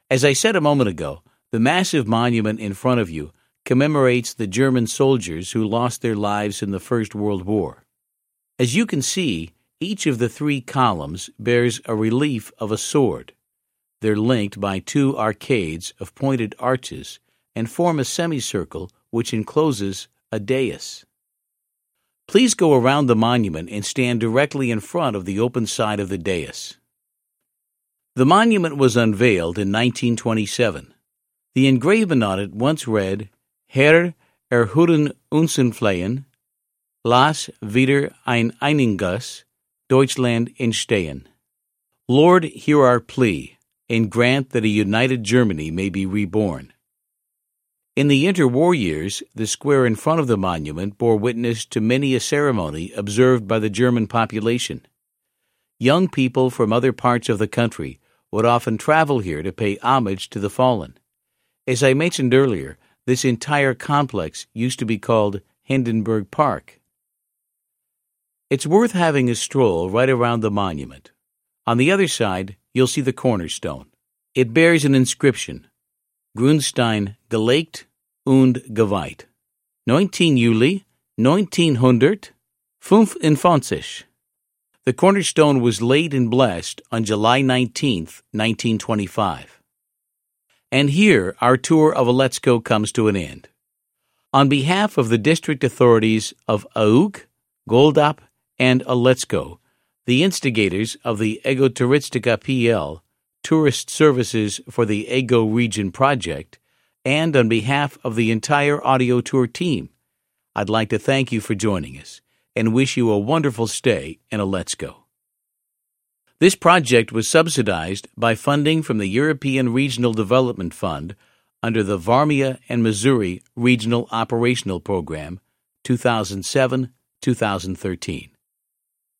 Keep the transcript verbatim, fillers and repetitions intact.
As I said a moment ago, the massive monument in front of you commemorates the German soldiers who lost their lives in the First World War. As you can see, each of the three columns bears a relief of a sword. They're linked by two arcades of pointed arches and form a semicircle which encloses a dais. Please go around the monument and stand directly in front of the open side of the dais. The monument was unveiled in nineteen twenty-seven. The engraving on it once read, Herr erhuden unseren Flehen, lass wieder ein einiges Deutschland entstehen. Lord, hear our plea, and grant that a united Germany may be reborn. In the interwar years, the square in front of the monument bore witness to many a ceremony observed by the German population. Young people from other parts of the country would often travel here to pay homage to the fallen. As I mentioned earlier, this entire complex used to be called Hindenburg Park. It's worth having a stroll right around the monument. On the other side, you'll see the cornerstone. It bears an inscription, Grundstein gelegt und geweiht, neunzehnten Juli neunzehnhundertfünfundzwanzig. The cornerstone was laid and blessed on July nineteenth, nineteen twenty-five. And here our tour of Aletsko comes to an end. On behalf of the district authorities of Aug, Goldap, and Aletsko, the instigators of the Ego Turistica P L, Tourist Services for the Ego Region Project, and on behalf of the entire audio tour team, I'd like to thank you for joining us and wish you a wonderful stay in Aletsko. This project was subsidized by funding from the European Regional Development Fund under the Varmia and Missouri Regional Operational Program, two thousand seven to two thousand thirteen.